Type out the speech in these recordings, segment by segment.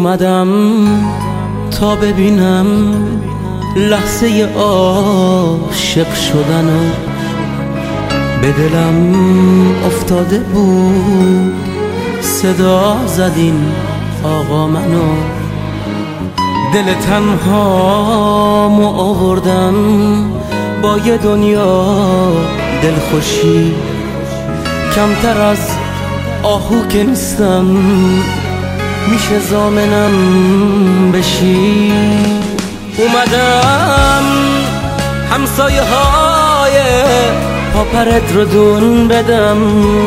اومدم تا ببینم لحظه عاشق شدنو، به دلم افتاده بود صدا زدین آقا منو. دل تنهامو آوردم با یه دنیا دلخوشی، کمتر از آهو که نیستم میشه ضامنم بشی. اومدم همسایه های پاپرت رو دون بدم،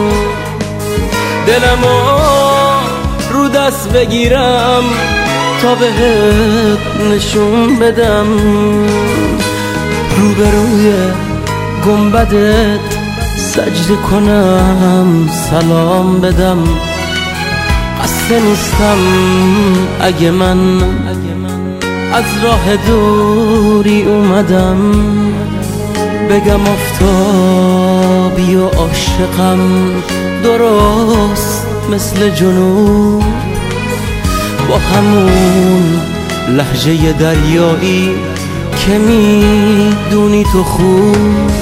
دلمو رو دست بگیرم تا بهت نشون بدم، روبروی گنبدت سجده کنم سلام بدم. قصد نیستم اگه من از راه دوری اومدم بگم آفتابی و عاشقم درست مثل جنوب، با همون لهجه دریایی که میدونی تو خوب.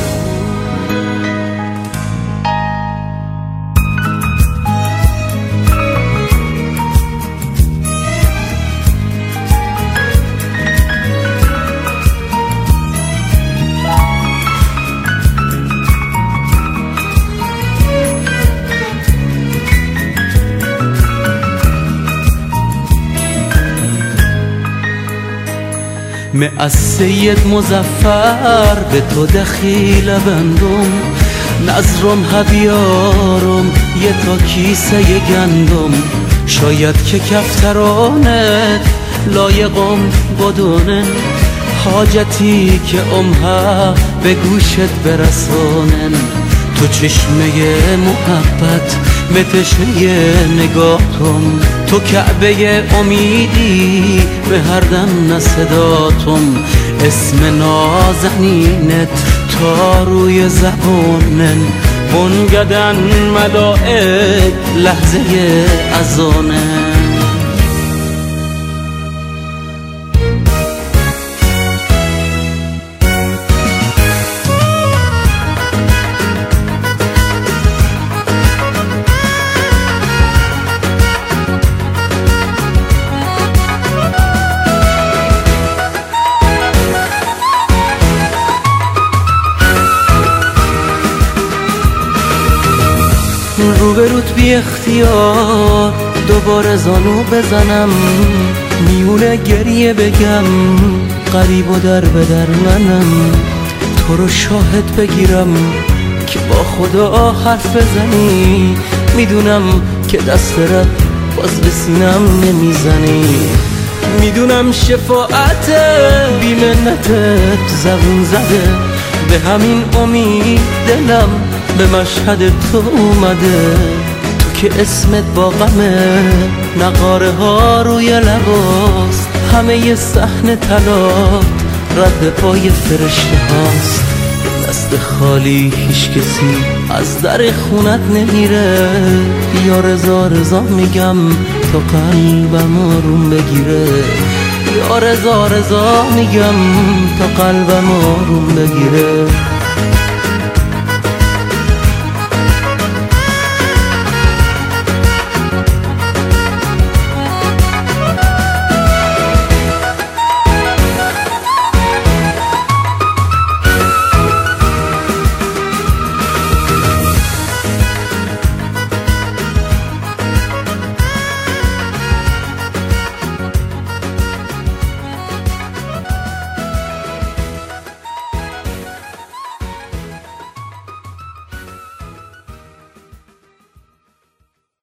من از سید مظفر به تو دخیل بندم، نظرم هبیارم یه تا کیسه گندم. شاید که کفترانت لایقم بدونن، حاجتی که امها به گوشت برسانن. تو چشمه محبت متشه نگاهتم، تو کعبه امیدی به هر دم نصداتم. اسم نازنینت تا روی زبانن، بنگدن ملائک لحظه اذانن. روبروت بی اختیار دوباره زانو بزنم، میونه گریه بگم قریب و در به در منم. تو رو شاهد بگیرم که با خدا حرف بزنی، میدونم که دست رد باز به سینم نمیزنی. میدونم شفاعت بی منتت زبون زده، به همین امید دلم به مشهد تو اومده. تو که اسمت با غمه، نقاره ها روی لباست، همه ی صحن طلات رد پای فرشته هاست. دست خالی هیچ کسی از در خونت نمیره، یا رضا رضا میگم تا قلبم آروم بگیره، یا رضا رضا میگم تا قلبم آروم بگیره.